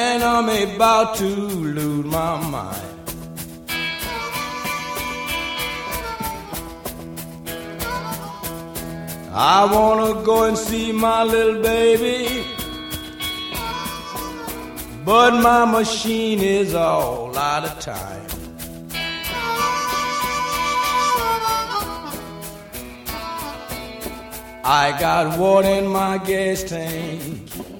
and I'm about to lose my mind. I wanna go and see my little baby, but my machine is all out of time. I got water in my gas tank,